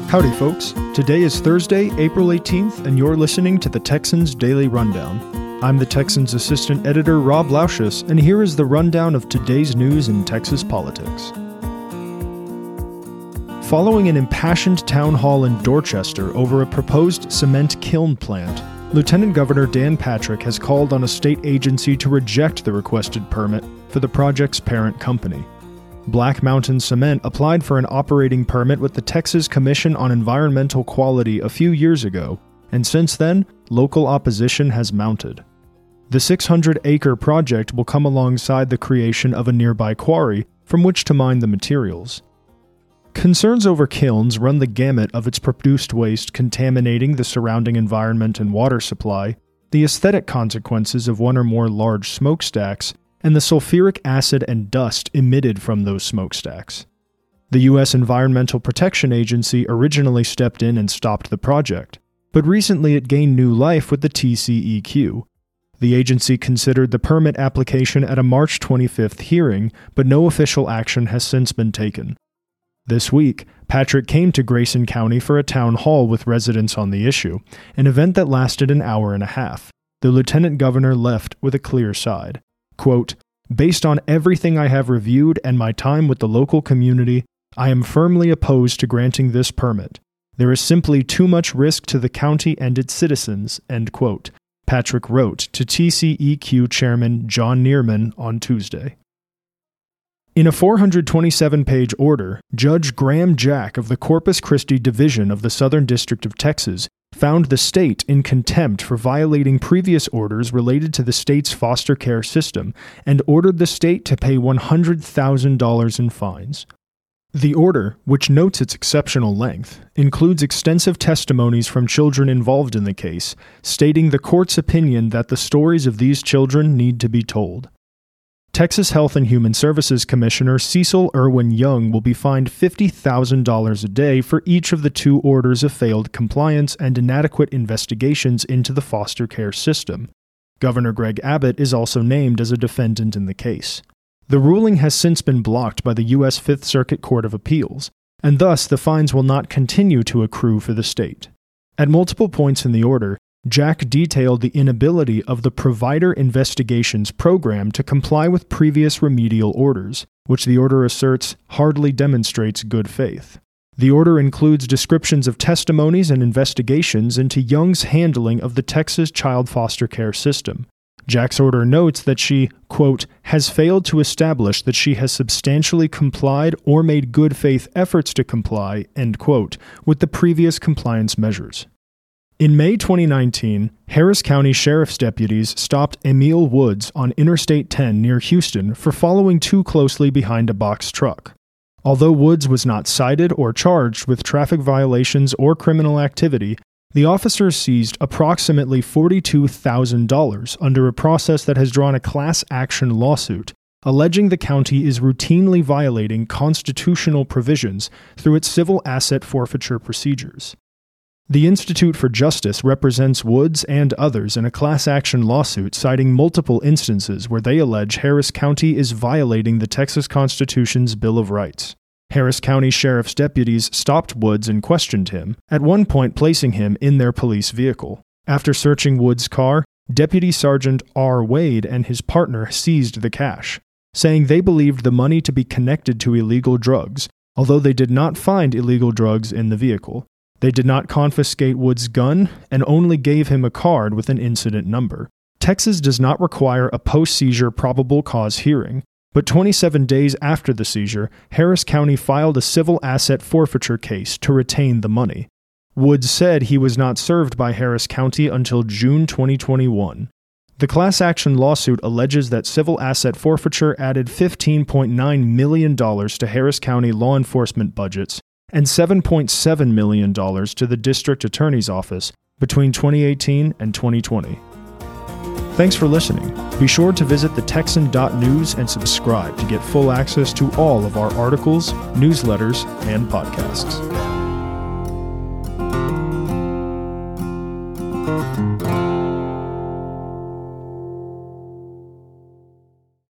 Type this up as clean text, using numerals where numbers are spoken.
Howdy, folks. Today is Thursday, April 18th, and you're listening to the Texans Daily Rundown. I'm the Texans Assistant Editor, Rob Lauschus, and here is the rundown of today's news in Texas politics. Following an impassioned town hall in Dorchester over a proposed cement kiln plant, Lieutenant Governor Dan Patrick has called on a state agency to reject the requested permit for the project's parent company. Black Mountain Cement applied for an operating permit with the Texas Commission on Environmental Quality a few years ago, and since then, local opposition has mounted. The 600-acre project will come alongside the creation of a nearby quarry from which to mine the materials. Concerns over kilns run the gamut of its produced waste contaminating the surrounding environment and water supply, the aesthetic consequences of one or more large smokestacks, and the sulfuric acid and dust emitted from those smokestacks. The U.S. Environmental Protection Agency originally stepped in and stopped the project, but recently it gained new life with the TCEQ. The agency considered the permit application at a March 25th hearing, but no official action has since been taken. This week, Patrick came to Grayson County for a town hall with residents on the issue, an event that lasted an hour and a half. The lieutenant governor left with a clear side. Quote, "Based on everything I have reviewed and my time with the local community, I am firmly opposed to granting this permit. There is simply too much risk to the county and its citizens," end quote, Patrick wrote to TCEQ Chairman John Neerman on Tuesday. In a 427-page order, Judge Graham Jack of the Corpus Christi Division of the Southern District of Texas found the state in contempt for violating previous orders related to the state's foster care system and ordered the state to pay $100,000 in fines. The order, which notes its exceptional length, includes extensive testimonies from children involved in the case, stating the court's opinion that the stories of these children need to be told. Texas Health and Human Services Commissioner Cecil Irwin Young will be fined $50,000 a day for each of the two orders of failed compliance and inadequate investigations into the foster care system. Governor Greg Abbott is also named as a defendant in the case. The ruling has since been blocked by the U.S. Fifth Circuit Court of Appeals, and thus the fines will not continue to accrue for the state. At multiple points in the order, Jack detailed the inability of the Provider Investigations Program to comply with previous remedial orders, which the order asserts hardly demonstrates good faith. The order includes descriptions of testimonies and investigations into Young's handling of the Texas child foster care system. Jack's order notes that she, quote, has failed to establish that she has substantially complied or made good faith efforts to comply, end quote, with the previous compliance measures. In May 2019, Harris County Sheriff's deputies stopped Emil Woods on Interstate 10 near Houston for following too closely behind a box truck. Although Woods was not cited or charged with traffic violations or criminal activity, the officers seized approximately $42,000 under a process that has drawn a class action lawsuit, alleging the county is routinely violating constitutional provisions through its civil asset forfeiture procedures. The Institute for Justice represents Woods and others in a class action lawsuit citing multiple instances where they allege Harris County is violating the Texas Constitution's Bill of Rights. Harris County Sheriff's deputies stopped Woods and questioned him, at one point placing him in their police vehicle. After searching Woods' car, Deputy Sergeant R. Wade and his partner seized the cash, saying they believed the money to be connected to illegal drugs, although they did not find illegal drugs in the vehicle. They did not confiscate Woods' gun and only gave him a card with an incident number. Texas does not require a post-seizure probable cause hearing, but 27 days after the seizure, Harris County filed a civil asset forfeiture case to retain the money. Woods said he was not served by Harris County until June 2021. The class action lawsuit alleges that civil asset forfeiture added $15.9 million to Harris County law enforcement budgets and $7.7 million to the district attorney's office between 2018 and 2020. Thanks for listening. Be sure to visit thetexan.news and subscribe to get full access to all of our articles, newsletters, and podcasts.